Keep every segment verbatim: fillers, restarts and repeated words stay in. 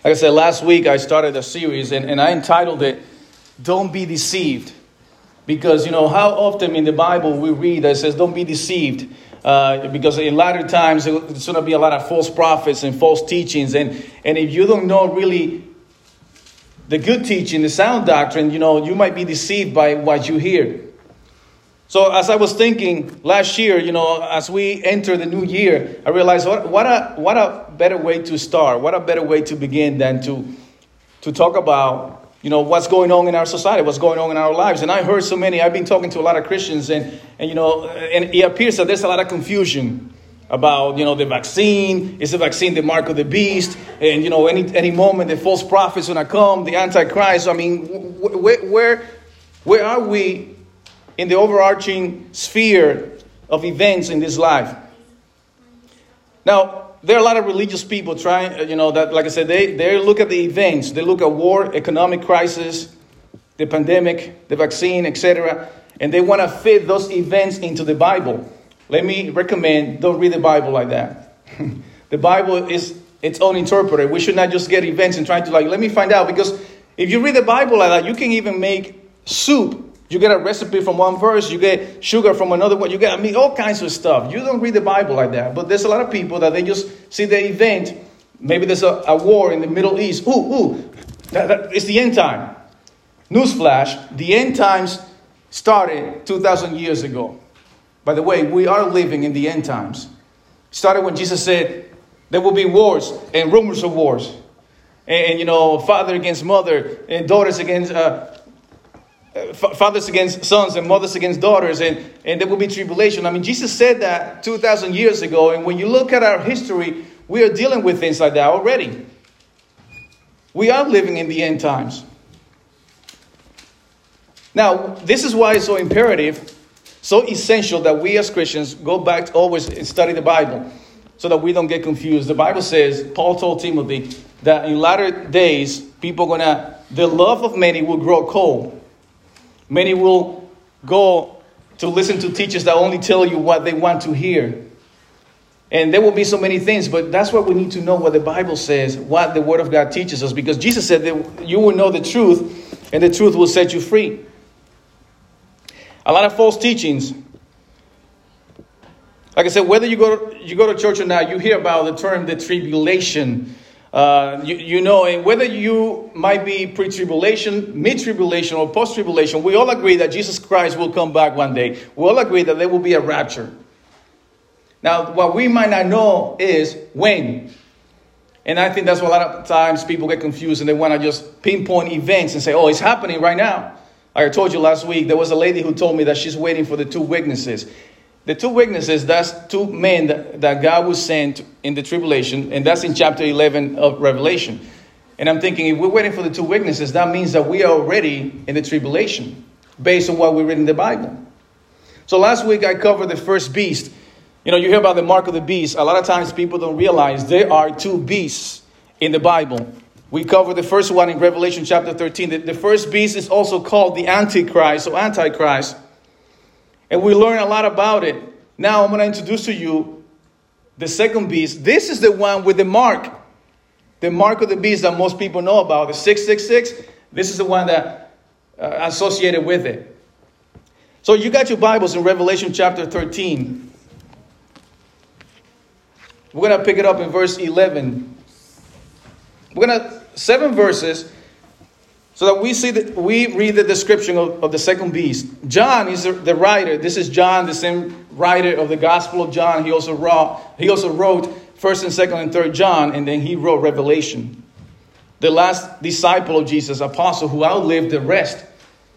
Like I said, last week I started a series and, and I entitled it, Don't Be Deceived. Because, you know, how often in the Bible we read that it says, don't be deceived. Uh, because in latter times, there's going to be a lot of false prophets and false teachings. And, and if you don't know really the good teaching, the sound doctrine, you know, you might be deceived by what you hear. So as I was thinking last year, you know, as we enter the new year, I realized what, what a what a better way to start, what a better way to begin than to to talk about, you know, what's going on in our society, what's going on in our lives. And I heard so many, I've been talking to a lot of Christians and, and you know, and it appears that there's a lot of confusion about, you know, the vaccine. Is the vaccine the mark of the beast? And, you know, any any moment the false prophet's going to come, the Antichrist. I mean, wh- where where are we in the overarching sphere of events in this life? Now, there are a lot of religious people trying, you know, that, like I said, they, they look at the events. They look at war, economic crisis, the pandemic, the vaccine, et cetera. And they want to fit those events into the Bible. Let me recommend, don't read the Bible like that. The Bible is its own interpreter. We should not just get events and try to like, let me find out. Because if you read the Bible like that, you can even make soup. You get a recipe from one verse, you get sugar from another one, you get, I mean, all kinds of stuff. You don't read the Bible like that. But there's a lot of people that they just see the event. Maybe there's a, a war in the Middle East. Ooh, ooh, that, that, it's the end time. Newsflash, the end times started two thousand years ago. By the way, we are living in the end times. Started when Jesus said there will be wars and rumors of wars. And, and you know, father against mother and daughters against... Uh, fathers against sons and mothers against daughters, and, and there will be tribulation. I mean, Jesus said that two thousand years ago, and when you look at our history, we are dealing with things like that already. We are living in the end times. Now, this is why it's so imperative, so essential that we as Christians go back to always and study the Bible so that we don't get confused. The Bible says, Paul told Timothy, that in latter days, people are going to, the love of many will grow cold. Many will go to listen to teachers that only tell you what they want to hear. And there will be so many things, but that's why we need to know what the Bible says, what the Word of God teaches us. Because Jesus said that you will know the truth, and the truth will set you free. A lot of false teachings. Like I said, whether you go to, you go to church or not, you hear about the term the tribulation. Uh, you, you know, and whether you might be pre-tribulation, mid-tribulation, or post-tribulation, we all agree that Jesus Christ will come back one day. We all agree that there will be a rapture. Now, what we might not know is when. And I think that's why a lot of times people get confused and they want to just pinpoint events and say, oh, it's happening right now. Like I told you last week, there was a lady who told me that she's waiting for the two witnesses. The two witnesses, that's two men that, that God will send in the tribulation. And that's in chapter eleven of Revelation. And I'm thinking, if we're waiting for the two witnesses, that means that we are already in the tribulation based on what we read in the Bible. So last week I covered the first beast. You know, you hear about the mark of the beast. A lot of times people don't realize there are two beasts in the Bible. We covered the first one in Revelation chapter thirteen. The, the first beast is also called the Antichrist or Antichrist. And we learn a lot about it. Now I'm going to introduce to you the second beast. This is the one with the mark. The mark of the beast that most people know about. The six six six. This is the one that uh, associated with it. So you got your Bibles in Revelation chapter thirteen. We're going to pick it up in verse eleven. We're going to, seven verses. So that we see that we read the description of, of the second beast. John is the, the writer. This is John, the same writer of the Gospel of John. He also wrote, he also wrote First and Second and Third John, and then he wrote Revelation. The last disciple of Jesus, apostle, who outlived the rest.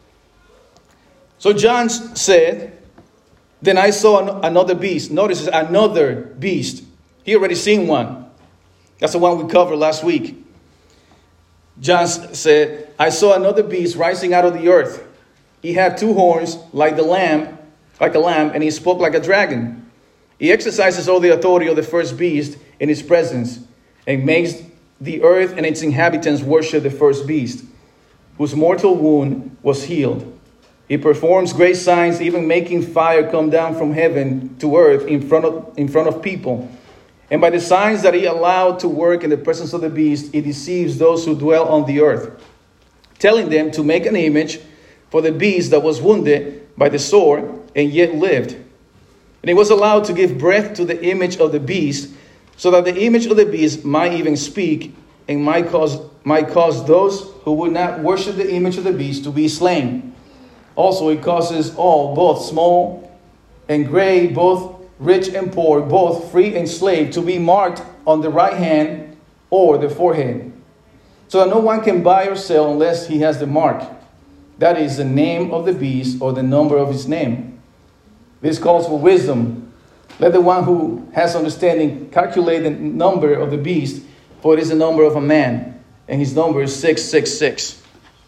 So John said, then I saw an, another beast. Notice it's another beast. He already seen one. That's the one we covered last week. John said, I saw another beast rising out of the earth. He had two horns like the lamb, like a lamb, and he spoke like a dragon. He exercises all the authority of the first beast in his presence and makes the earth and its inhabitants worship the first beast, whose mortal wound was healed. He performs great signs, even making fire come down from heaven to earth in front of, in front of people. And by the signs that he allowed to work in the presence of the beast, he deceives those who dwell on the earth, telling them to make an image for the beast that was wounded by the sword and yet lived. And he was allowed to give breath to the image of the beast, so that the image of the beast might even speak and might cause, might cause those who would not worship the image of the beast to be slain. Also, it causes all, both small and great, both rich and poor, both free and slave, to be marked on the right hand or the forehead, so that no one can buy or sell unless he has the mark, that is, the name of the beast or the number of his name. This calls for wisdom. Let the one who has understanding calculate the number of the beast, for it is the number of a man, and his number is six six six.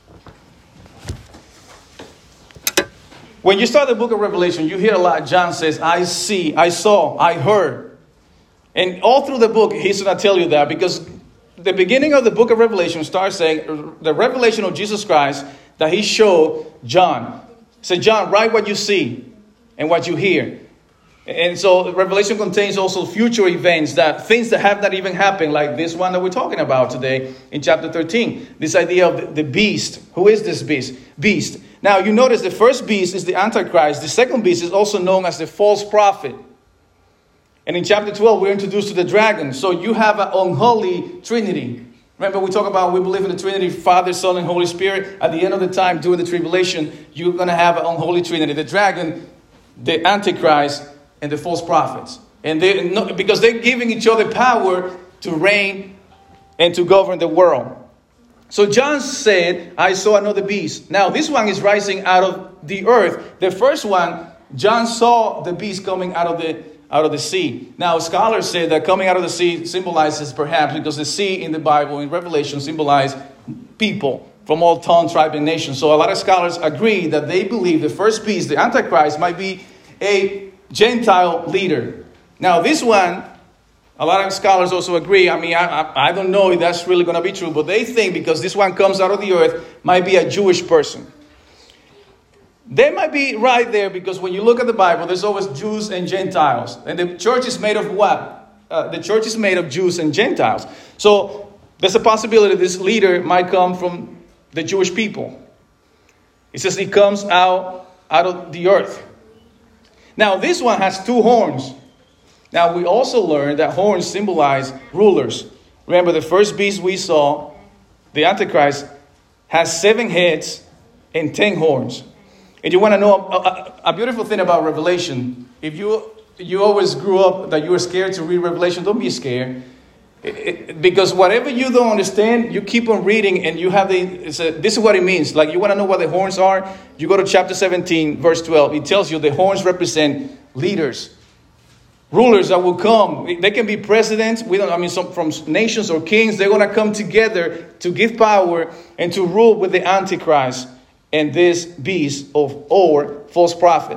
When you start the book of Revelation, you hear a lot. John says, I see, I saw, I heard. And all through the book, he's going to tell you that, because the beginning of the book of Revelation starts saying the revelation of Jesus Christ that he showed John. He said, John, write what you see and what you hear. And so Revelation contains also future events, that things that have not even happened, like this one that we're talking about today in chapter thirteen. This idea of the beast. Who is this beast? Beast. Now, you notice the first beast is the Antichrist. The second beast is also known as the false prophet. And in chapter twelve, we're introduced to the dragon. So you have an unholy trinity. Remember, we talk about, we believe in the Trinity, Father, Son, and Holy Spirit. At the end of the time, during the tribulation, you're going to have an unholy trinity. The dragon, the Antichrist, and the false prophets. And they, because they're giving each other power to reign and to govern the world. So John said, I saw another beast. Now, this one is rising out of the earth. The first one, John saw the beast coming out of the out of the sea. Now, scholars say that coming out of the sea symbolizes, perhaps, because the sea in the Bible, in Revelation, symbolizes people from all tongues, tribes, and nations. So a lot of scholars agree that they believe the first beast, the Antichrist, might be a Gentile leader. Now, this one, a lot of scholars also agree. I mean, I, I, I don't know if that's really going to be true, but they think because this one comes out of the earth, might be a Jewish person. They might be right there, because when you look at the Bible, there's always Jews and Gentiles. And the church is made of what? Uh, the church is made of Jews and Gentiles. So there's a possibility this leader might come from the Jewish people. It says he comes out, out of the earth. Now, this one has two horns. Now, we also learned that horns symbolize rulers. Remember, the first beast we saw, the Antichrist, has seven heads and ten horns. And you want to know a, a, a beautiful thing about Revelation. If you you always grew up that you were scared to read Revelation, don't be scared. It, it, because whatever you don't understand, you keep on reading, and you have the, it's a, this is what it means. Like, you want to know what the horns are? You go to chapter seventeen, verse twelve. It tells you the horns represent leaders, rulers that will come. They can be presidents. We don't. I mean, some from nations or kings. They're going to come together to give power and to rule with the Antichrist and this beast of or false prophet.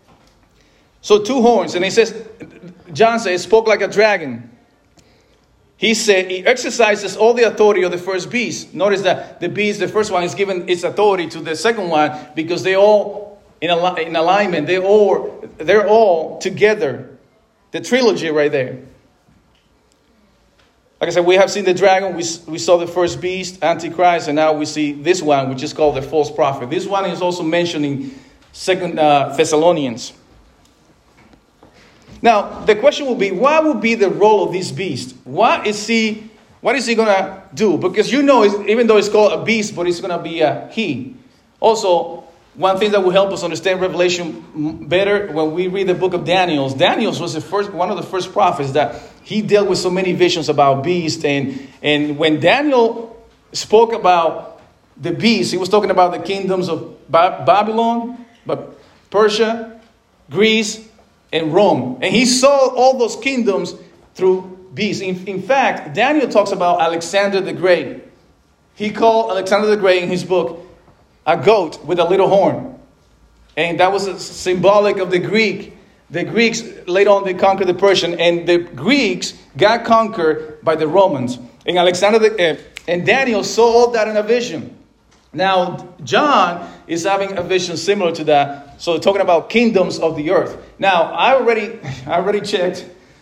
So two horns, and he says, John says, spoke like a dragon. He said he exercises all the authority of the first beast. Notice that the beast, the first one, is given its authority to the second one, because they all in, al- in alignment. They all they're all together. The trilogy right there. Like I said, we have seen the dragon, we, we saw the first beast, Antichrist, and now we see this one, which is called the false prophet. This one is also mentioned in Second uh, Thessalonians. Now, the question will be, what will be the role of this beast? What is he, what is he going to do? Because you know, even though it's called a beast, but it's going to be a he. Also, one thing that will help us understand Revelation better, when we read the book of Daniel. Daniel was the first, one of the first prophets that he dealt with so many visions about beasts. And, and when Daniel spoke about the beast, he was talking about the kingdoms of ba- Babylon, but Persia, Greece, and Rome. And he saw all those kingdoms through beasts. In, in fact, Daniel talks about Alexander the Great. He called Alexander the Great in his book a goat with a little horn. And that was a symbolic of the Greek. The Greeks, later on, they conquered the Persian. And the Greeks got conquered by the Romans. And Alexander the, uh, and Daniel saw all that in a vision. Now, John is having a vision similar to that. So talking about kingdoms of the earth. Now, I already, I already checked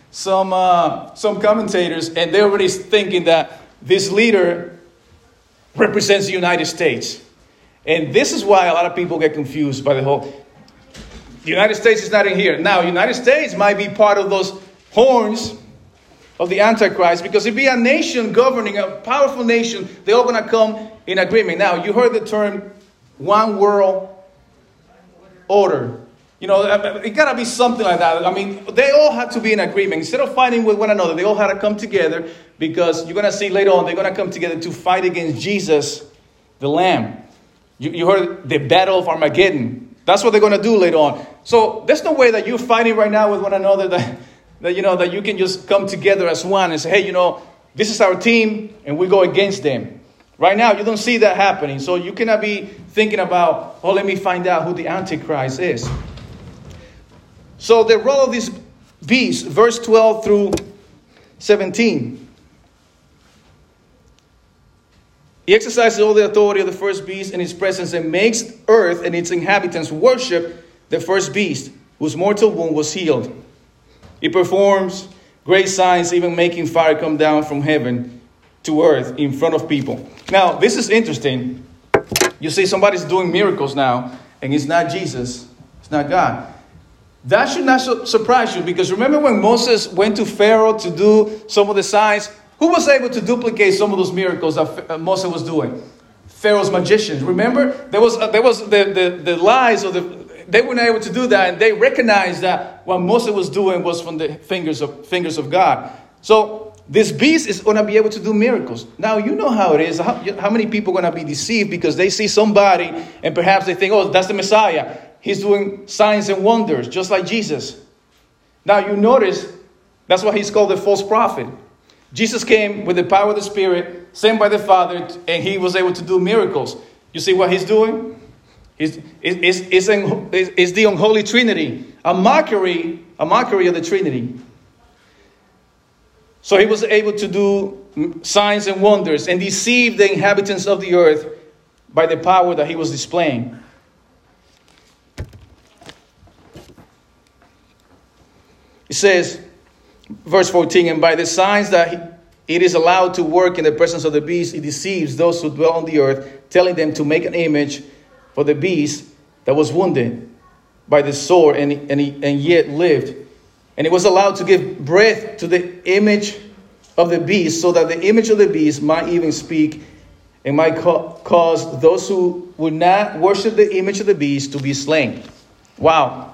some uh, some commentators, and they're already thinking that this leader represents the United States. And this is why a lot of people get confused by the whole... The United States is not in here. Now, United States might be part of those horns of the Antichrist, because if it be a nation governing, a powerful nation, they're all going to come in agreement. Now, you heard the term one world order. You know, it got to be something like that. I mean, they all had to be in agreement. Instead of fighting with one another, they all had to come together, because you're going to see later on, they're going to come together to fight against Jesus, the Lamb. You, you heard the Battle of Armageddon. That's what they're going to do later on. So there's no way that you're fighting right now with one another, that, that, you know, that you can just come together as one and say, hey, you know, this is our team and we go against them. Right now, you don't see that happening. So you cannot be thinking about, oh, let me find out who the Antichrist is. So the role of this beast, verse twelve through seventeen. He exercises all the authority of the first beast in his presence and makes earth and its inhabitants worship the first beast, whose mortal wound was healed. He performs great signs, even making fire come down from heaven to earth in front of people. Now, this is interesting. You see somebody's doing miracles now, and it's not Jesus. It's not God. That should not su- surprise you, because remember when Moses went to Pharaoh to do some of the signs? Who was able to duplicate some of those miracles that Moses was doing? Pharaoh's magicians. Remember, there was uh, there was the, the, the lies of the. They were not able to do that, and they recognized that what Moses was doing was from the fingers of fingers of God. So this beast is going to be able to do miracles. Now you know how it is. How, how many people are going to be deceived because they see somebody and perhaps they think, "Oh, that's the Messiah. He's doing signs and wonders, just like Jesus." Now you notice that's why he's called the false prophet. Jesus came with the power of the Spirit, sent by the Father, and he was able to do miracles. You see what he's doing? It's, it's, it's, in, it's the unholy Trinity, a mockery, a mockery of the Trinity. So he was able to do signs and wonders and deceive the inhabitants of the earth by the power that he was displaying. It says, verse fourteen, and by the signs that he, it is allowed to work in the presence of the beast, he deceives those who dwell on the earth, telling them to make an image for the beast that was wounded by the sword and, and, he, and yet lived. And he was allowed to give breath to the image of the beast, so that the image of the beast might even speak and might ca- cause those who would not worship the image of the beast to be slain. Wow.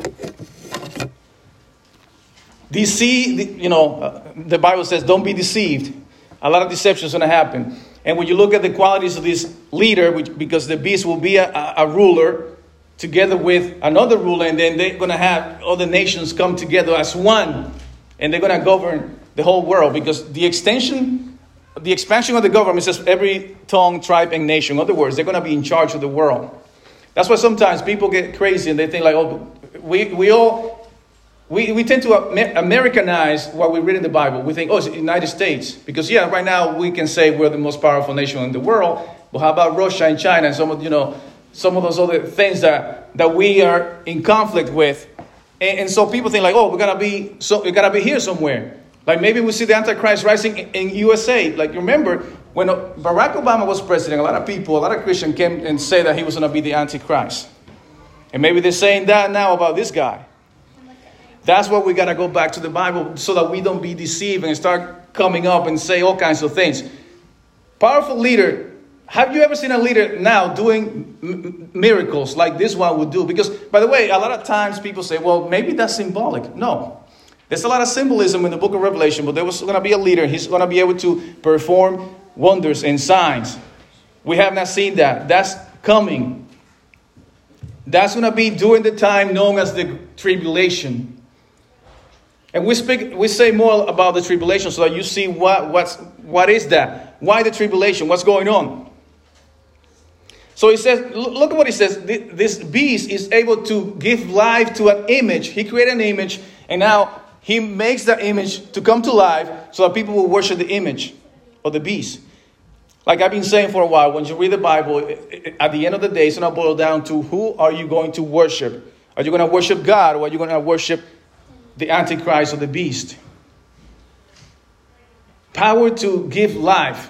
Deceive, you know, uh, the Bible says, don't be deceived. A lot of deception is going to happen. And when you look at the qualities of this leader, which, because the beast will be a, a, a ruler together with another ruler, and then they're going to have other nations come together as one, and they're going to govern the whole world, because the extension, the expansion of the government says every tongue, tribe, and nation. In other words, they're going to be in charge of the world. That's why sometimes people get crazy and they think like, oh, we, we all... We we tend to Americanize what we read in the Bible. We think, oh, it's the United States. Because, yeah, right now we can say we're the most powerful nation in the world. But how about Russia and China and some of, you know, some of those other things that, that we are in conflict with? And, and so people think like, oh, we're going to be so we got to be here somewhere. Like maybe we see the Antichrist rising in, in U S A. Like remember, when Barack Obama was president, a lot of people, a lot of Christians came and said that he was going to be the Antichrist. And maybe they're saying that now about this guy. That's why we got to go back to the Bible so that we don't be deceived and start coming up and say all kinds of things. Powerful leader. Have you ever seen a leader now doing m- miracles like this one would do? Because, by the way, a lot of times people say, well, maybe that's symbolic. No. There's a lot of symbolism in the book of Revelation, but there was going to be a leader. He's going to be able to perform wonders and signs. We have not seen that. That's coming. That's going to be during the time known as the tribulation. And we speak, we say more about the tribulation so that you see what, what's, what is that? Why the tribulation? What's going on? So he says, look at what he says. This beast is able to give life to an image. He created an image, and now he makes that image to come to life so that people will worship the image of the beast. Like I've been saying for a while, when you read the Bible, at the end of the day, it's going to boil down to who are you going to worship? Are you going to worship God, or are you going to worship the Antichrist or the beast. Power to give life.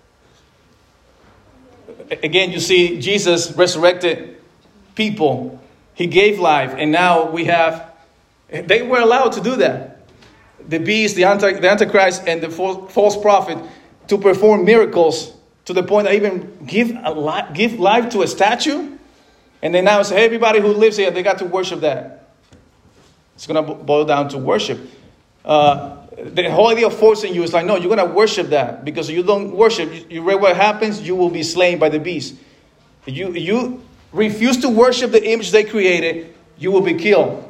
Again, you see Jesus resurrected people. He gave life. And now we have, they were allowed to do that. The beast, the, anti, the Antichrist, and the false, false prophet to perform miracles to the point that even give, a li- give life to a statue. And then now say, hey, everybody who lives here, they got to worship that. It's going to boil down to worship. Uh, the whole idea of forcing you is like, no, you're going to worship that. Because if you don't worship, you, you read what happens, you will be slain by the beast. If you, you refuse to worship the image they created, you will be killed.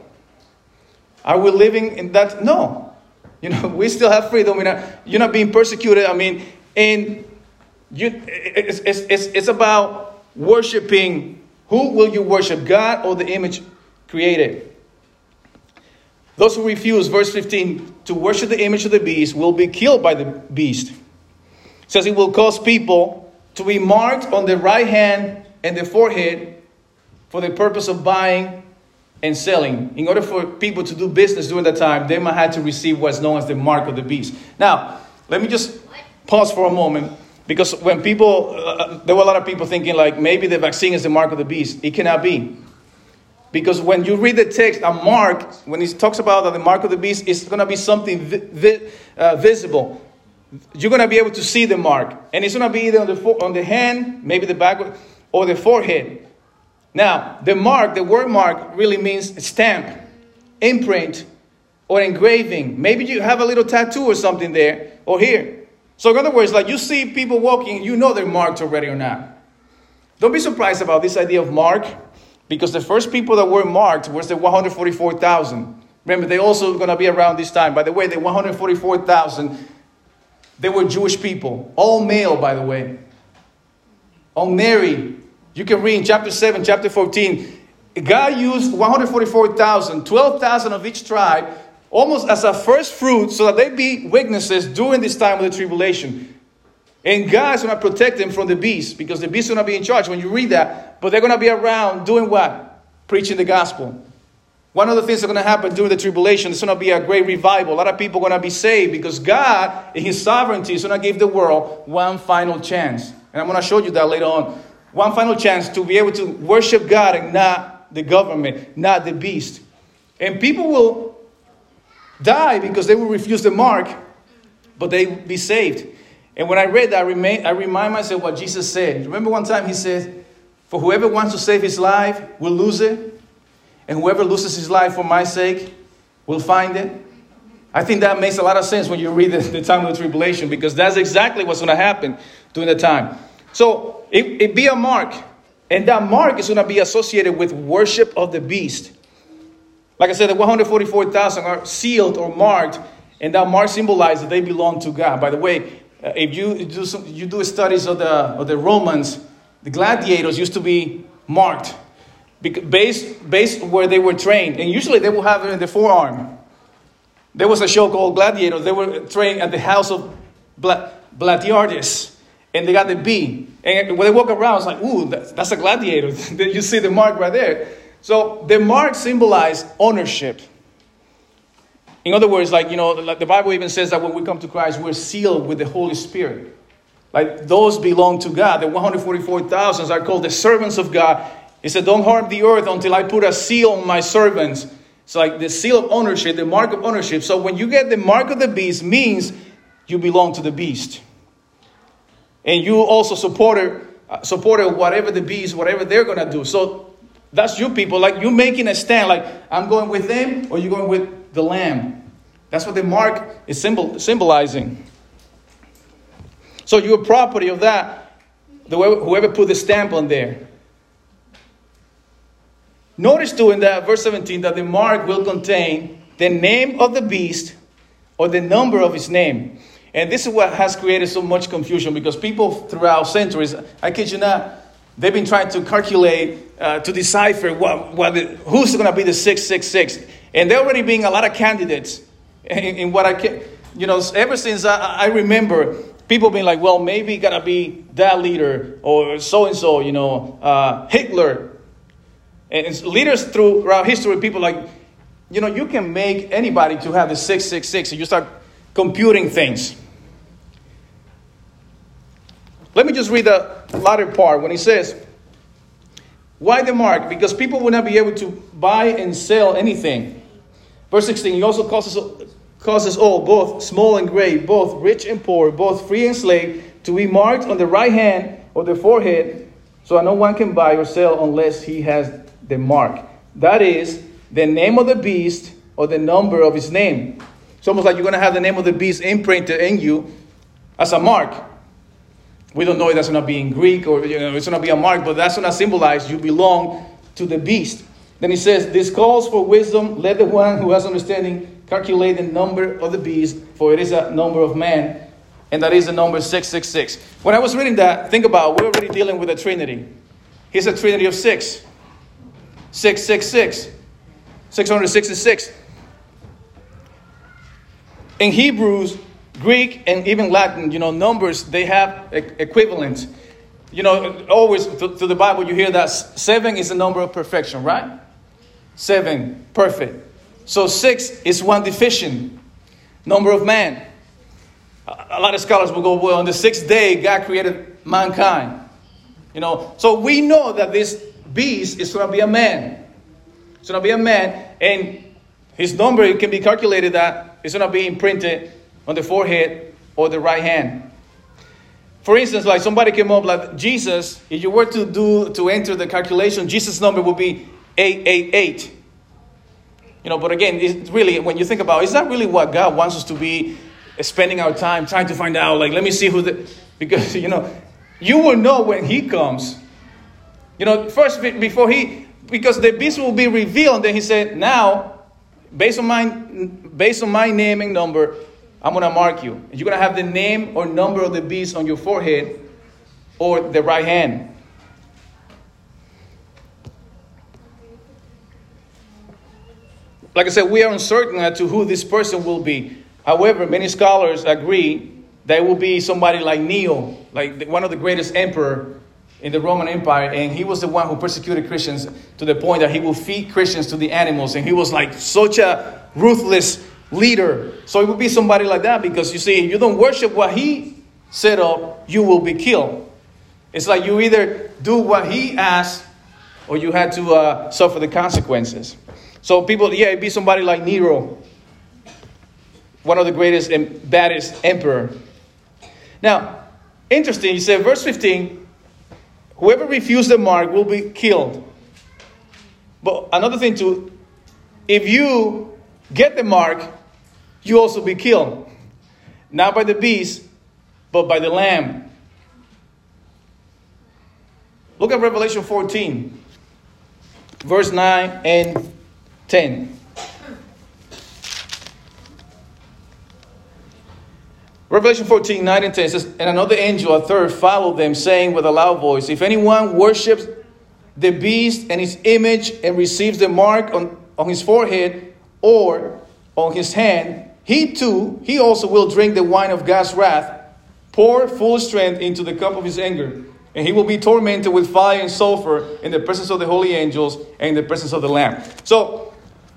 Are we living in that? No. You know, we still have freedom. We're not, you're not being persecuted. I mean, and you, it's, it's, it's, it's about worshiping. Who will you worship, God or the image created? Those who refuse, verse fifteen, to worship the image of the beast will be killed by the beast. It says it will cause people to be marked on the right hand and the forehead for the purpose of buying and selling. In order for people to do business during that time, they might have to receive what's known as the mark of the beast. Now, let me just pause for a moment. Because when people, uh, there were a lot of people thinking like maybe the vaccine is the mark of the beast. It cannot be. Because when you read the text, a mark, when he talks about the mark of the beast, it's going to be something vi- vi- uh, visible. You're going to be able to see the mark. And it's going to be either on the, fo- on the hand, maybe the back, or the forehead. Now, the mark, the word mark really means stamp, imprint, or engraving. Maybe you have a little tattoo or something there, or here. So in other words, like you see people walking, you know they're marked already or not. Don't be surprised about this idea of mark, because the first people that were marked was the one hundred forty-four thousand. Remember, they're also going to be around this time. By the way, the one hundred forty-four thousand, they were Jewish people. All male, by the way. All married. You can read in chapter seven, chapter fourteen. God used one hundred forty-four thousand, twelve thousand of each tribe, almost as a first fruit, so that they be witnesses during this time of the tribulation. And God's going to protect them from the beast, because the beast is going to be in charge when you read that. But they're going to be around doing what? Preaching the gospel. One of the things that's going to happen during the tribulation is going to be a great revival. A lot of people are going to be saved because God, in His sovereignty, is going to give the world one final chance. And I'm going to show you that later on. One final chance to be able to worship God and not the government, not the beast. And people will die because they will refuse the mark, but they will be saved. And when I read that, I, remain, I remind myself what Jesus said. Remember one time He said, for whoever wants to save his life will lose it. And whoever loses his life for my sake will find it. I think that makes a lot of sense when you read the, the time of the tribulation, because that's exactly what's going to happen during the time. So it, it be a mark. And that mark is going to be associated with worship of the beast. Like I said, the one hundred forty-four thousand are sealed or marked. And that mark symbolizes that they belong to God. By the way, uh, if you do some, you do studies of the, of the Romans, the gladiators used to be marked. Based, based where they were trained. And usually they will have it in the forearm. There was a show called Gladiators. They were trained at the house of Bla- Gladiardis. And they got the B. And when they walk around, it's like, ooh, that's, that's a gladiator. You see the mark right there. So the mark symbolized ownership. In other words, like, you know, like the Bible even says that when we come to Christ, we're sealed with the Holy Spirit. Like those belong to God. The one hundred forty-four thousand are called the servants of God. He said, don't harm the earth until I put a seal on my servants. It's like the seal of ownership, the mark of ownership. So when you get the mark of the beast, means you belong to the beast. And you also supported, uh, supported whatever the beast, whatever they're going to do. So that's you people. Like you're making a stand. Like I'm going with them or you're going with the lamb. That's what the mark is symbol, symbolizing. So you're property of that. The, whoever put the stamp on there. Notice too in that verse seventeen that the mark will contain the name of the beast or the number of his name. And this is what has created so much confusion, because people throughout centuries, I kid you not, they've been trying to calculate, uh, to decipher what, what the, who's going to be the six six six. And there already being a lot of candidates in, in what I can, you know, ever since I, I remember people being like, well, maybe going to be that leader or so-and-so, you know, uh, Hitler. And leaders throughout history, people like, you know, you can make anybody to have the six six six, and you start computing things. Let me just read the latter part when he says, why the mark? Because people will not be able to buy and sell anything. Verse sixteen, he also causes, causes all, both small and great, both rich and poor, both free and slave, to be marked on the right hand or the forehead, so that no one can buy or sell unless he has the mark. That is, the name of the beast or the number of his name. It's almost like you're going to have the name of the beast imprinted in you as a mark. We don't know if that's going to be in Greek or you know, it's going to be a mark, but that's going to symbolize you belong to the beast. Then he says, this calls for wisdom. Let the one who has understanding calculate the number of the beast, for it is a number of man, and that is the number six six six. When I was reading that, think about, we're already dealing with a trinity. Here's a trinity of six. six six six. six hundred sixty-six. In Hebrews, Greek, and even Latin, you know, numbers, they have e- equivalents. You know, always through the Bible, you hear that seven is the number of perfection, right? Seven, perfect. So six is one deficient. Number of man. A lot of scholars will go, well, on the sixth day, God created mankind. You know, so we know that this beast is going to be a man. It's going to be a man, and his number can be calculated that it's going to be imprinted on the forehead or the right hand. For instance, like somebody came up like Jesus, if you were to do to enter the calculation, Jesus' number would be eight eight eight. You know, but again, it's really, when you think about it, is that really what God wants us to be spending our time trying to find out? Like, let me see who the, because, you know, you will know when he comes. You know, first, before he, because the beast will be revealed, and then he said, now, based on my, based on my name and number, I'm going to mark you. You're going to have the name or number of the beast on your forehead or the right hand. Like I said, we are uncertain as to who this person will be. However, many scholars agree that it will be somebody like Neo, like one of the greatest emperor in the Roman Empire. And he was the one who persecuted Christians to the point that he will feed Christians to the animals. And he was like such a ruthless leader. So it would be somebody like that, because you see, if you don't worship what he set up, you will be killed. It's like you either do what he asked or you had to uh, suffer the consequences. So people, yeah, it'd be somebody like Nero, one of the greatest and baddest emperor. Now, interesting, he said, verse fifteen, whoever refused the mark will be killed. But another thing too, if you get the mark, you also be killed. Not by the beast, but by the lamb. Look at Revelation fourteen, verse nine and ten. Revelation fourteen, nine and ten says, and another angel, a third, followed them, saying with a loud voice, if anyone worships the beast and his image and receives the mark on, on his forehead or on his hand, he too, he also will drink the wine of God's wrath, pour full strength into the cup of his anger. And he will be tormented with fire and sulfur in the presence of the holy angels and in the presence of the Lamb. So,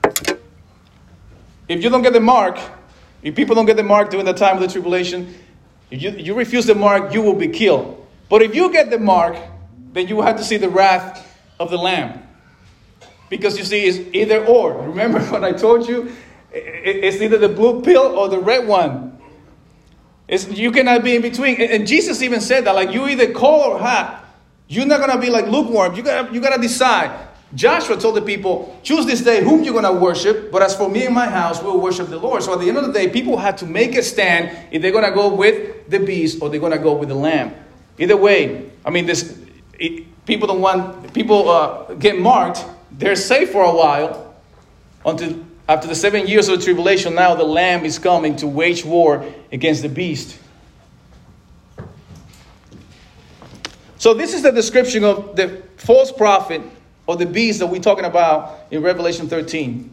if you don't get the mark, if people don't get the mark during the time of the tribulation, if you, you refuse the mark, you will be killed. But if you get the mark, then you will have to see the wrath of the Lamb. Because you see, it's either or. Remember what I told you? It's either the blue pill or the red one. It's, you cannot be in between. And Jesus even said that, like, you either cold or hot. You're not going to be like lukewarm. You got you got to decide. Joshua told the people, choose this day whom you're going to worship. But as for me and my house, we'll worship the Lord. So at the end of the day, people had to make a stand if they're going to go with the beast or they're going to go with the lamb. Either way, I mean, this it, people don't want, people uh, get marked. They're safe for a while until after the seven years of the tribulation. Now the lamb is coming to wage war against the beast. So this is the description of the false prophet or the beast that we're talking about in Revelation thirteen.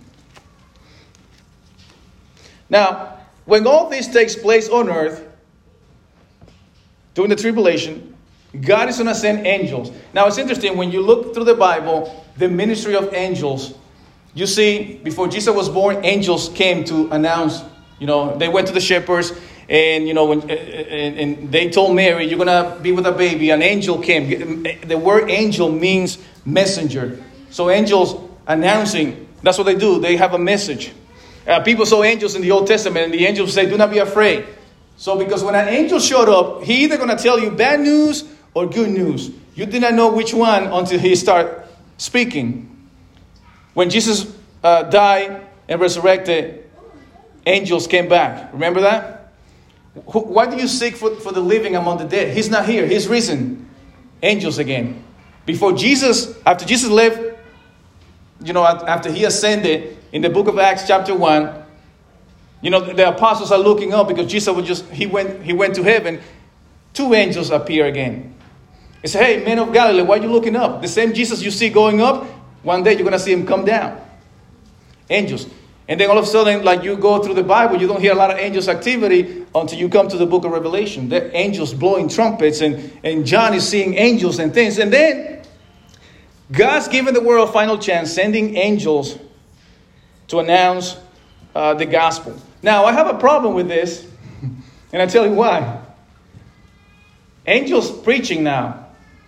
Now, when all this takes place on earth, during the tribulation, God is going to send angels. Now, it's interesting, when you look through the Bible, the ministry of angels You see, before Jesus was born, angels came to announce, you know, they went to the shepherds and, you know, when, and, and they told Mary, you're going to be with a baby. An angel came. The word angel means messenger. So angels announcing, that's what they do. They have a message. Uh, people saw angels in the Old Testament and the angels say, do not be afraid. So because when an angel showed up, he either going to tell you bad news or good news. You did not know which one until he started speaking. When Jesus uh, died and resurrected, angels came back. Remember that? Who, why do you seek for, for the living among the dead? He's not here. He's risen. Angels again. Before Jesus, after Jesus left, you know, after he ascended, in the book of Acts chapter one, you know, the apostles are looking up because Jesus was just, he went, he went to heaven. Two angels appear again. They say, hey, men of Galilee, why are you looking up? The same Jesus you see going up, one day you're going to see him come down. Angels. And then all of a sudden, like you go through the Bible, you don't hear a lot of angels activity until you come to the book of Revelation. The angels blowing trumpets and, and John is seeing angels and things. And then God's given the world a final chance, sending angels to announce uh, the gospel. Now, I have a problem with this, and I tell you why. Angels preaching now.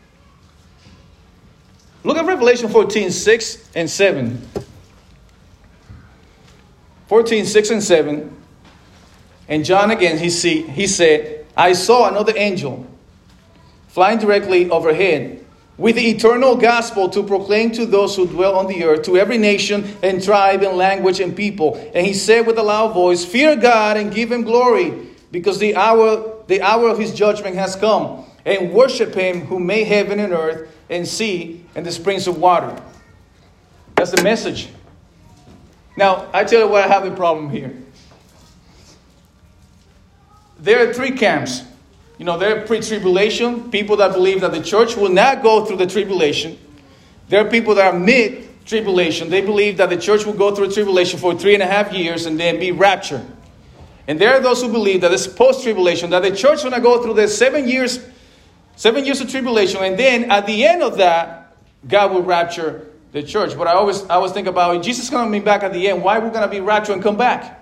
Look at Revelation fourteen, six and seven. fourteen, six and seven. And John again, he, see, he said, I saw another angel flying directly overhead with the eternal gospel to proclaim to those who dwell on the earth, to every nation and tribe and language and people. And he said with a loud voice, fear God and give him glory, because the hour, the hour of his judgment has come. And worship him who made heaven and earth and sea and the springs of water. That's the message. Now, I tell you why I have a problem here. There are three camps. You know, there are pre-tribulation, people that believe that the church will not go through the tribulation. There are people that are mid-tribulation. They believe that the church will go through tribulation for three and a half years and then be raptured. And there are those who believe that it's post-tribulation, that the church will not go through the seven years Seven years of tribulation, and then at the end of that, God will rapture the church. But I always, I always think about, if Jesus is coming back at the end, why we're going to be raptured and come back?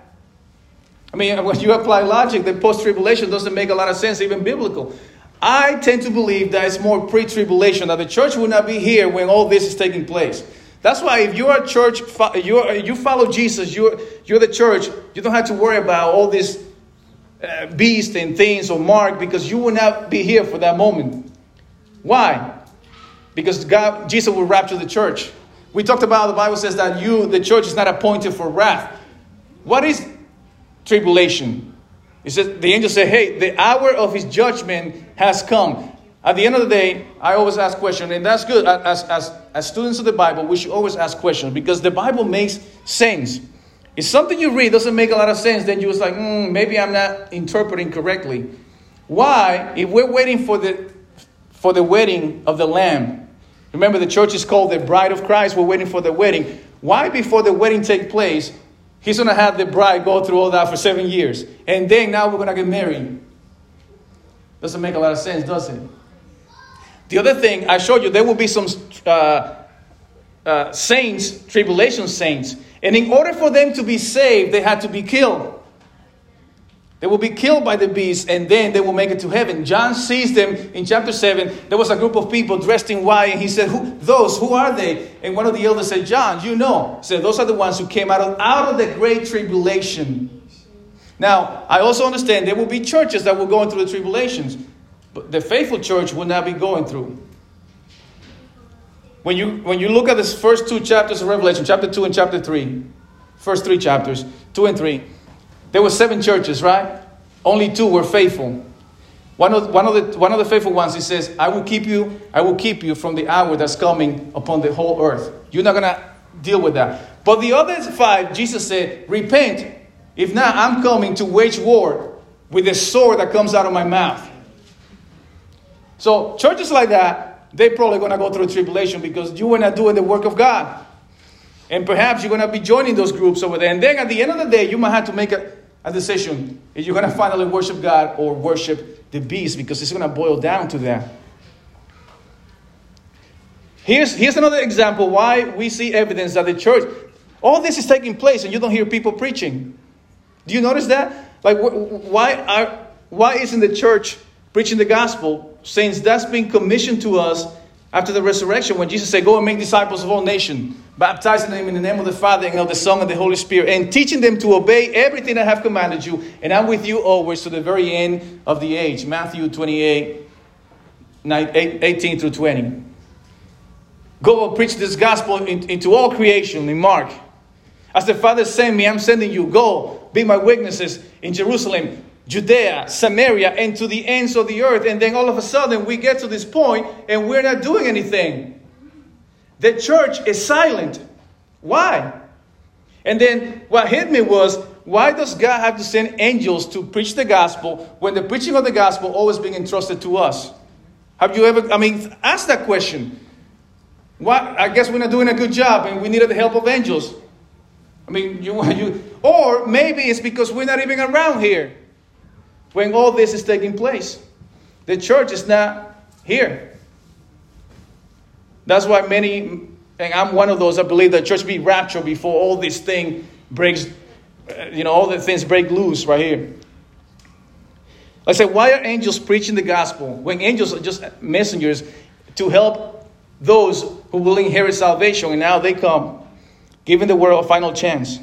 I mean, when you apply logic, the post-tribulation doesn't make a lot of sense, even biblical. I tend to believe that it's more pre-tribulation, that the church will not be here when all this is taking place. That's why if you are a church, you are, you follow Jesus, you're, you're the church, you don't have to worry about all this Uh, beast and things or mark, because you will not be here for that moment. Why? Because God, Jesus will rapture the church. We talked about, the Bible says that you, the church, is not appointed for wrath. What is tribulation? It says, the angel said, hey, the hour of his judgment has come. At the end of the day, I always ask questions, and that's good. As, as, as students of the Bible, we should always ask questions, because the Bible makes sense. If something you read doesn't make a lot of sense, then you're like, mm, maybe I'm not interpreting correctly. Why? If we're waiting for the for the wedding of the Lamb, remember the church is called the bride of Christ, we're waiting for the wedding. Why before the wedding takes place, he's going to have the bride go through all that for seven years. And then now we're going to get married. Doesn't make a lot of sense, does it? The other thing, I showed you, there will be some uh, uh, saints, tribulation saints. And in order for them to be saved, they had to be killed. They will be killed by the beast, and then they will make it to heaven. John sees them in chapter seven. There was a group of people dressed in white, and he said, who, those, who are they? And one of the elders said, John, you know. He said, those are the ones who came out of, out of the great tribulation. Now, I also understand there will be churches that will go through the tribulations, but the faithful church will not be going through. When you, when you look at the first two chapters of Revelation, chapter two and chapter three, first three chapters, two and three, there were seven churches, right? Only two were faithful. One of, one of the one of the faithful ones, he says, I will keep you, I will keep you from the hour that's coming upon the whole earth. You're not going to deal with that. But the other five, Jesus said, repent. If not, I'm coming to wage war with the sword that comes out of my mouth. So churches like that, they're probably going to go through tribulation because you were not doing the work of God. And perhaps you're going to be joining those groups over there. And then at the end of the day, you might have to make a, a decision. If you're going to finally worship God or worship the beast, because it's going to boil down to that. Here's, here's another example why we see evidence that the church, All this is taking place and you don't hear people preaching. Do you notice that? Like, wh- why are why isn't the church preaching the gospel, since that's been commissioned to us after the resurrection, when Jesus said, go and make disciples of all nations, baptizing them in the name of the Father and of the Son and the Holy Spirit, and teaching them to obey everything I have commanded you, and I'm with you always to the very end of the age. Matthew twenty-eight, eighteen through twenty. Go and preach this gospel in, into all creation, in Mark. As the Father sent me, I'm sending you. Go, be my witnesses in Jerusalem, Judea, Samaria, and to the ends of the earth. And then all of a sudden we get to this point and we're not doing anything. The church is silent. Why? And then what hit me was, why does God have to send angels to preach the gospel when the preaching of the gospel always being entrusted to us? Have you ever, I mean, ask that question. Why? I guess we're not doing a good job and we needed the help of angels. I mean, you, you, or maybe it's because we're not even around here when all this is taking place. The church is not here. That's why many, and I'm one of those, I believe that church be raptured before all this thing breaks, you know, all the things break loose right here. I say, why are angels preaching the gospel when angels are just messengers to help those who will inherit salvation, and now they come giving the world a final chance?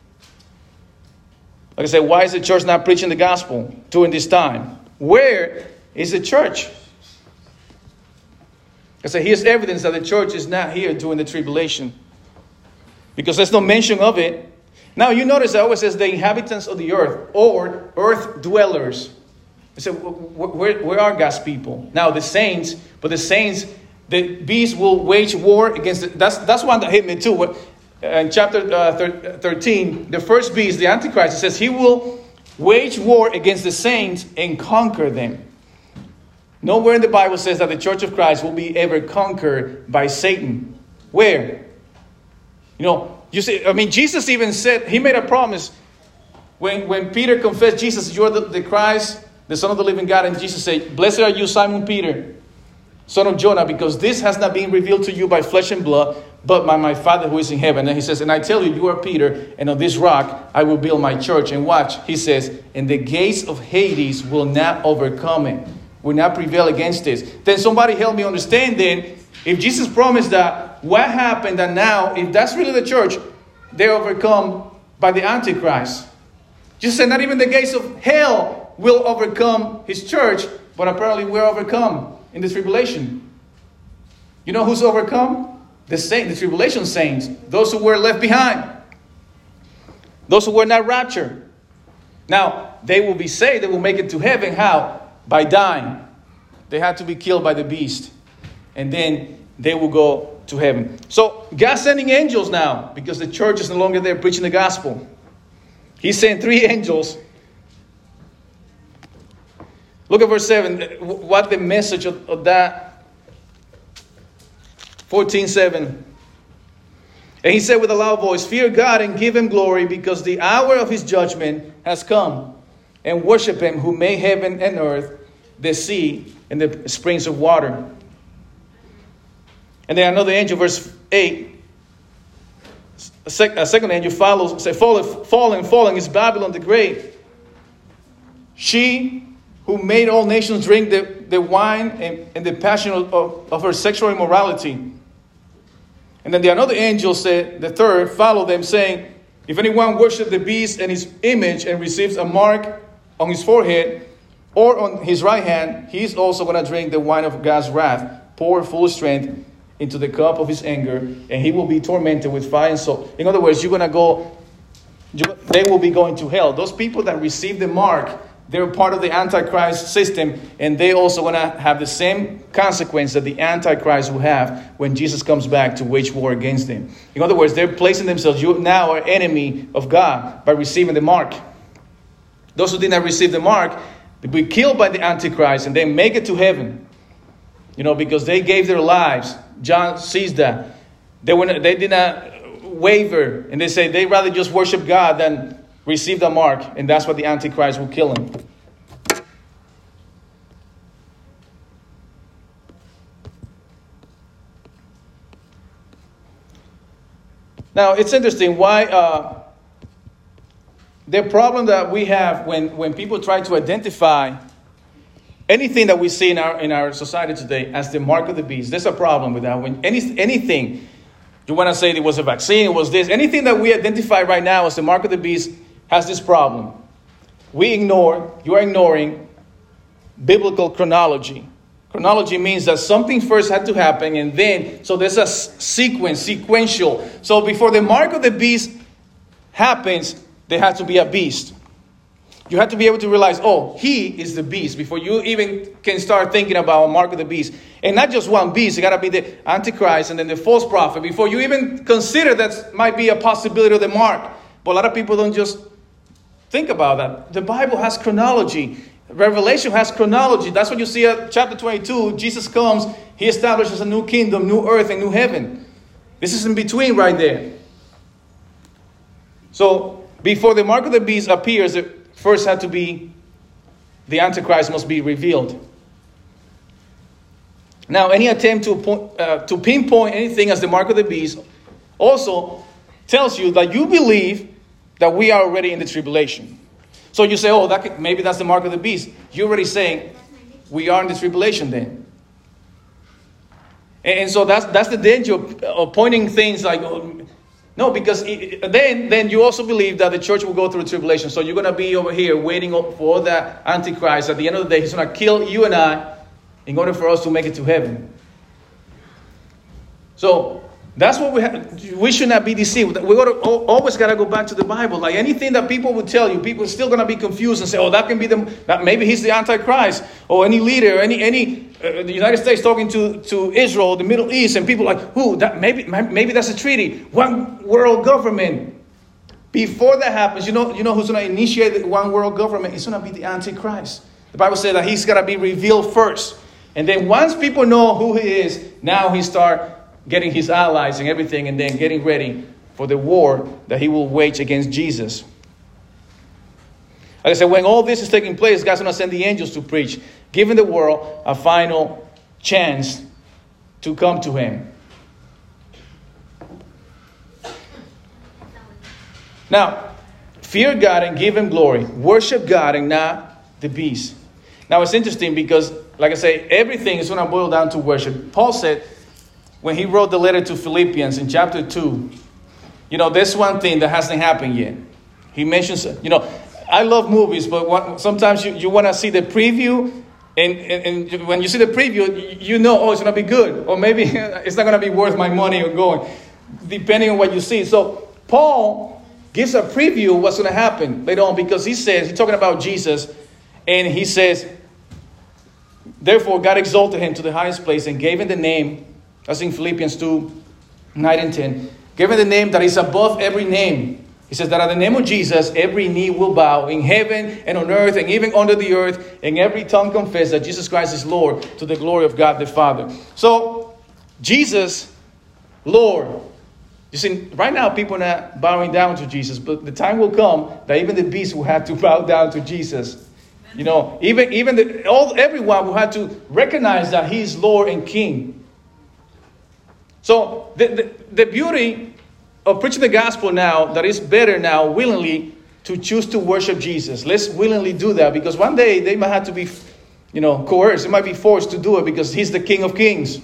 Like I said, why is the church not preaching the gospel during this time? Where is the church? I said, here's evidence that the church is not here during the tribulation, because there's no mention of it. Now, you notice it always says the inhabitants of the earth, or earth dwellers. I said, where, where are God's people? Now, the saints, but the saints, the beast will wage war against it. That's, that's one that hit me too. What, in chapter uh, thirteen, the first beast, the Antichrist, it says he will wage war against the saints and conquer them. Nowhere in the Bible says that the church of Christ will be ever conquered by Satan. Where? You know, you see, I mean, Jesus even said, he made a promise when, when Peter confessed Jesus, you're the, the Christ, the Son of the living God. And Jesus said, blessed are you, Simon Peter, son of Jonah, because this has not been revealed to you by flesh and blood, but by my Father who is in heaven. And he says, and I tell you, you are Peter, and on this rock I will build my church. And watch, he says, and the gates of Hades will not overcome it, will not prevail against this. Then somebody help me understand then, if Jesus promised that, what happened that now, if that's really the church, they're overcome by the Antichrist? Jesus said, not even the gates of hell will overcome his church, but apparently we're overcome in the tribulation. You know who's overcome? The saint, the tribulation saints, those who were left behind, those who were not raptured. Now, they will be saved, they will make it to heaven. How? By dying. They had to be killed by the beast. And then they will go to heaven. So, God's sending angels now, because the church is no longer there preaching the gospel. He sent three angels. Look at verse seven. What the message of, of that. fourteen seven. And he said with a loud voice, fear God and give him glory, because the hour of his judgment has come. And worship him who made heaven and earth, the sea, and the springs of water. And then another angel, verse eight. A, sec- a second angel follows, say, fallen, fallen, fallen is Babylon the Great. She who made all nations drink the, the wine and, and the passion of, of, of her sexual immorality. And then the another angel said, the third, followed them, saying, if anyone worships the beast and his image and receives a mark on his forehead or on his right hand, he is also going to drink the wine of God's wrath, pour full strength into the cup of his anger, and he will be tormented with fire and salt. In other words, you're going to go, you, they will be going to hell. Those people that receive the mark, they're part of the Antichrist system, and they also going to have the same consequence that the Antichrist will have when Jesus comes back to wage war against them. In other words, they're placing themselves, you now are enemy of God by receiving the mark. Those who did not receive the mark, they'll be killed by the Antichrist and they make it to heaven. You know, because they gave their lives. John sees that. They, were not, they did not waver, and they say they'd rather just worship God than receive the mark, and that's what the Antichrist will kill him. Now, it's interesting why uh, the problem that we have when, when people try to identify anything that we see in our in our society today as the mark of the beast. There's a problem with that. When any, anything, you want to say it was a vaccine, it was this, anything that we identify right now as the mark of the beast has this problem. We ignore, you are ignoring biblical chronology. Chronology means that something first had to happen and then, so there's a sequence, sequential. So before the mark of the beast happens, there has to be a beast. You have to be able to realize, oh, he is the beast before you even can start thinking about a mark of the beast. And not just one beast, it got to be the Antichrist and then the false prophet before you even consider that might be a possibility of the mark. But a lot of people don't just think about that. The Bible has chronology. Revelation has chronology. That's what you see at chapter twenty-two. Jesus comes, he establishes a new kingdom, new earth, and new heaven. This is in between right there. So before the mark of the beast appears, it first had to be, the Antichrist must be revealed. Now, any attempt to, point, uh, to pinpoint anything as the mark of the beast also tells you that you believe that we are already in the tribulation. So you say, oh, that could, maybe that's the mark of the beast. You're already saying we are in the tribulation then. And, and so that's that's the danger of, of pointing things like, oh, no, because it, then, then you also believe that the church will go through the tribulation. So you're going to be over here waiting for the Antichrist. At the end of the day, he's going to kill you and I in order for us to make it to heaven. So that's what we have. We should not be deceived. We got to always got to go back to the Bible. Like anything that people would tell you, people are still going to be confused and say, "Oh, that can be the that maybe he's the Antichrist or any leader, any any uh, the United States talking to, to Israel, the Middle East, and people like, who that maybe maybe that's a treaty, one world government." Before that happens, you know you know who's going to initiate the one world government? It's going to be the Antichrist. The Bible says that he's got to be revealed first, and then once people know who he is, now he start getting his allies and everything, and then getting ready for the war that he will wage against Jesus. Like I said, when all this is taking place, God's going to send the angels to preach, giving the world a final chance to come to him. Now, fear God and give him glory. Worship God and not the beast. Now, it's interesting because, like I say, everything is going to boil down to worship. Paul said, when he wrote the letter to Philippians in chapter two, you know, there's one thing that hasn't happened yet. He mentions, you know, I love movies, but what, sometimes you, you want to see the preview. And, and, and when you see the preview, you know, oh, it's going to be good. Or maybe it's not going to be worth my money or going, depending on what you see. So Paul gives a preview of what's going to happen later on, because he says, he's talking about Jesus, and he says, therefore God exalted him to the highest place and gave him the name. That's in Philippians two, nine and ten. Given the name that is above every name. He says that at the name of Jesus, every knee will bow in heaven and on earth and even under the earth, and every tongue confess that Jesus Christ is Lord, to the glory of God the Father. So, Jesus, Lord. You see, right now people are not bowing down to Jesus, but the time will come that even the beast will have to bow down to Jesus. You know, even, even the, all everyone will have to recognize that he is Lord and King. So the, the, the beauty of preaching the gospel now, that is better now willingly to choose to worship Jesus. Let's willingly do that, because one day they might have to be, you know, coerced. They might be forced to do it because he's the King of Kings.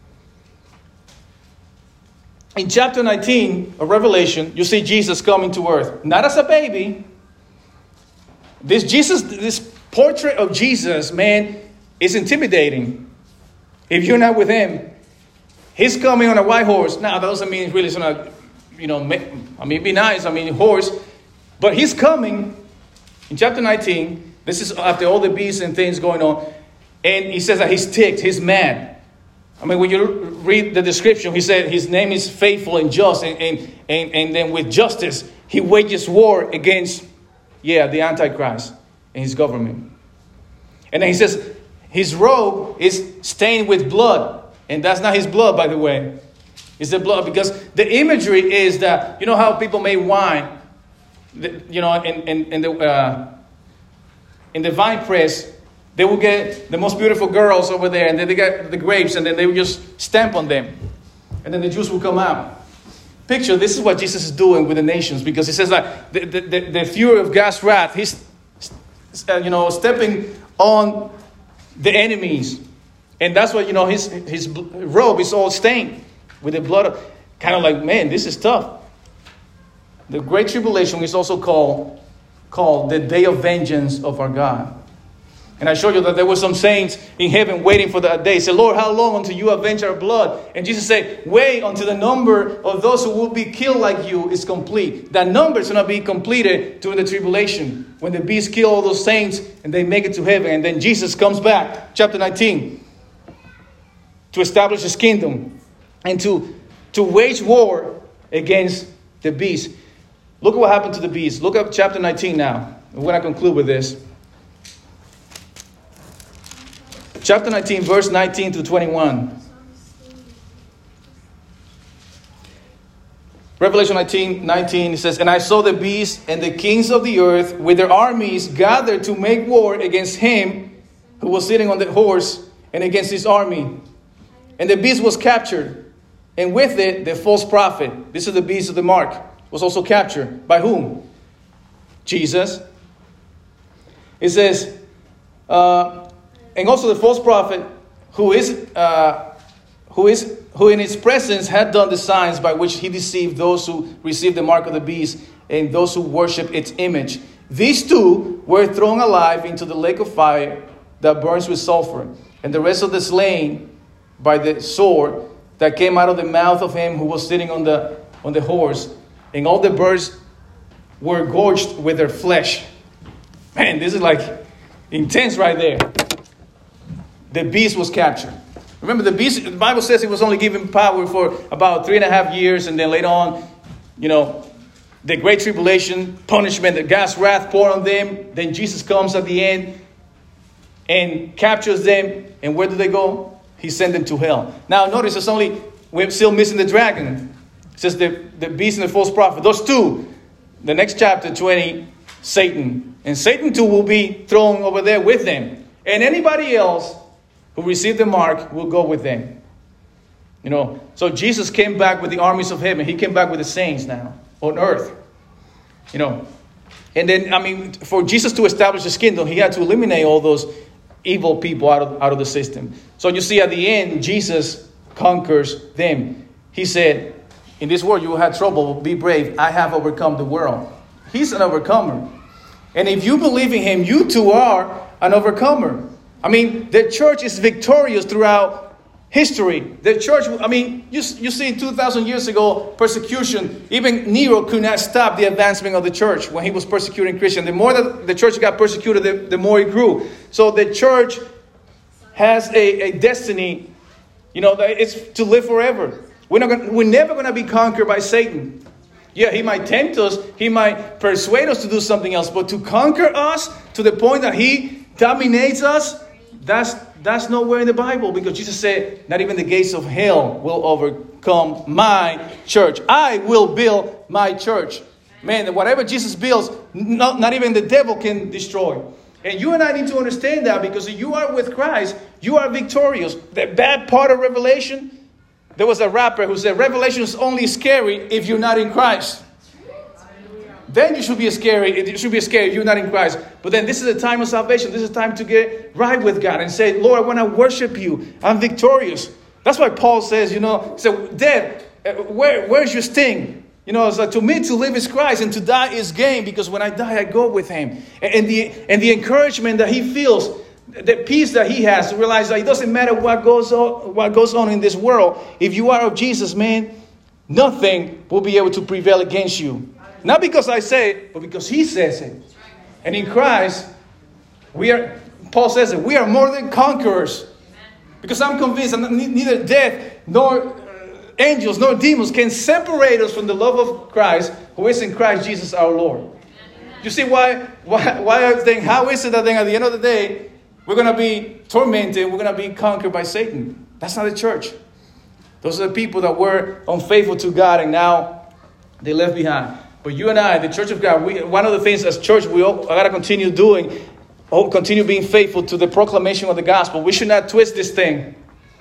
In chapter nineteen of Revelation, you see Jesus coming to earth. Not as a baby. This Jesus, this portrait of Jesus, man, is intimidating. If you're not with him. He's coming on a white horse. Now, that doesn't mean really it's going to, you know, make, I mean, be nice. I mean, horse. But he's coming in chapter nineteen. This is after all the beasts and things going on. And he says that he's ticked. He's mad. I mean, when you read the description, he said his name is faithful and just. And, and, and, and then with justice, he wages war against, yeah, the Antichrist and his government. And then he says his robe is stained with blood. And that's not his blood, by the way. It's the blood, because the imagery is that, you know how people make wine, the, you know, in, in, in the uh, in the vine press, they will get the most beautiful girls over there, and then they get the grapes, and then they will just stamp on them. And then the juice will come out. picture, this is what Jesus is doing with the nations, because he says that the, the, the, the fury of God's wrath, he's, uh, you know, stepping on the enemies. And that's why, you know, his, his robe is all stained with the blood of, kind of like, man, this is tough. The Great Tribulation is also called, called the day of vengeance of our God. And I showed you that there were some saints in heaven waiting for that day. He said, Lord, how long until you avenge our blood? And Jesus said, wait until the number of those who will be killed like you is complete. That number is going to be completed during the tribulation, when the beast kill all those saints and they make it to heaven. And then Jesus comes back, chapter nineteen, to establish his kingdom and to, to wage war against the beast. Look at what happened to the beast. Look at chapter nineteen now. We're going to conclude with this. Chapter nineteen, verse nineteen to twenty-one. Revelation nineteen, nineteen, it says, and I saw the beast and the kings of the earth with their armies gathered to make war against him who was sitting on the horse and against his army. And the beast was captured, and with it the false prophet. This is the beast of the mark. Was also captured. By whom? Jesus. It says, uh, and also the false prophet, who is, uh, who is, who in his presence had done the signs by which he deceived those who received the mark of the beast and those who worship its image. These two were thrown alive into the lake of fire that burns with sulfur, and the rest of the slain by the sword that came out of the mouth of him who was sitting on the on the horse, and all the birds were gorged with their flesh. Man, this is like intense right there. The beast was captured. Remember, the beast, the Bible says he was only given power for about three and a half years. And then later on, you know, the great tribulation, punishment, the God's wrath poured on them. Then Jesus comes at the end and captures them. And where do they go? He sent them to hell. Now, notice it's only, we're still missing the dragon. It says the, the beast and the false prophet. Those two, the next chapter, twenty, Satan. And Satan too will be thrown over there with them. And anybody else who received the mark will go with them. You know, so Jesus came back with the armies of heaven. He came back with the saints now on earth. You know, and then, I mean, for Jesus to establish his kingdom, he had to eliminate all those evil people out of, out of the system. So you see at the end, Jesus conquers them. He said, in this world you will have trouble, be brave. I have overcome the world. He's an overcomer. And if you believe in him, you too are an overcomer. I mean, the church is victorious throughout history. The church, I mean, you, you see two thousand years ago, persecution. Even Nero could not stop the advancement of the church when he was persecuting Christians. The more that the church got persecuted, the, the more it grew. So the church has a, a destiny, you know, that it's to live forever. We're, not gonna, we're never going to be conquered by Satan. Yeah, he might tempt us. He might persuade us to do something else. But to conquer us to the point that he dominates us, That's that's nowhere in the Bible, because Jesus said, not even the gates of hell will overcome my church. I will build my church. Man, whatever Jesus builds, not, not even the devil can destroy. And you and I need to understand that, because if you are with Christ, you are victorious. The bad part of Revelation, there was a rapper who said, Revelation is only scary if you're not in Christ. Then you should be scary. It should be scary if you're not in Christ. But then this is a time of salvation. This is a time to get right with God and say, Lord, I want to worship you. I'm victorious. That's why Paul says, you know, so Dad, where, where's your sting? You know, it's like, to me to live is Christ and to die is gain, because when I die, I go with him. And the, and the encouragement that he feels, the peace that he has, to realize that it doesn't matter what goes on, what goes on in this world. If you are of Jesus, man, nothing will be able to prevail against you. Not because I say it, but because he says it. And in Christ, we are, Paul says it, we are more than conquerors. Because I'm convinced that neither death, nor angels, nor demons can separate us from the love of Christ, who is in Christ Jesus our Lord. You see why, why, why I think, how is it that then at the end of the day, we're going to be tormented, we're going to be conquered by Satan? That's not the church. Those are the people that were unfaithful to God and now they left behind. But you and I, the church of God, we, one of the things as church we all got to continue doing, continue being faithful to the proclamation of the gospel. We should not twist this thing.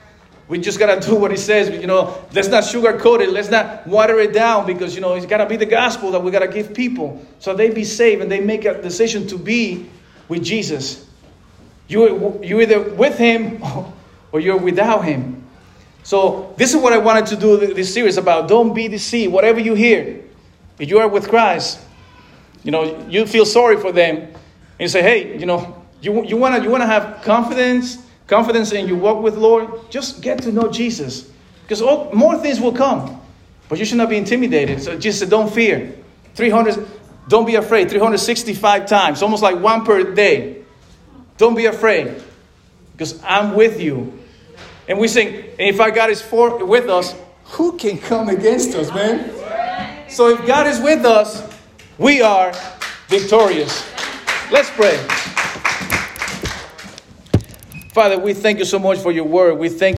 we just got to do what he says. You know, let's not sugarcoat it. Let's not water it down because, you know, it's got to be the gospel that we got to give people so they be saved and they make a decision to be with Jesus. You, you're either with him or you're without him. So this is what I wanted to do this series about. Don't be deceived. Whatever you hear, if you are with Christ, you know, you feel sorry for them. And you say, hey, you know, you, you want to you wanna have confidence, confidence in your walk with Lord, just get to know Jesus. Because all, more things will come. But you should not be intimidated. So Jesus said, don't fear. three hundred, don't be afraid. three hundred sixty-five times, almost like one per day. Don't be afraid. Because I'm with you. And we sing, and if our God is for with us, who can come against us, man? So if God is with us, we are victorious. Let's pray. Father, we thank you so much for your word. We thank